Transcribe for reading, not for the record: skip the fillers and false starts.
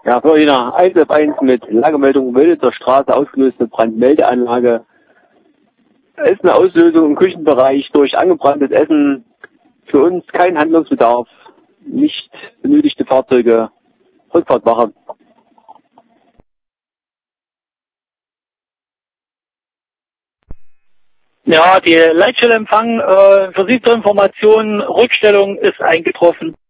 Ja, Florina, 1F1 mit Lagemeldung Wölitzer Straße, ausgelöste Brandmeldeanlage. Es ist eine Auslösung im Küchenbereich durch angebranntes Essen. Für uns kein Handlungsbedarf. Nicht benötigte Fahrzeuge. Rückfahrtwache. Ja, die Leitstellempfang für Sie zur Information, Rückstellung ist eingetroffen.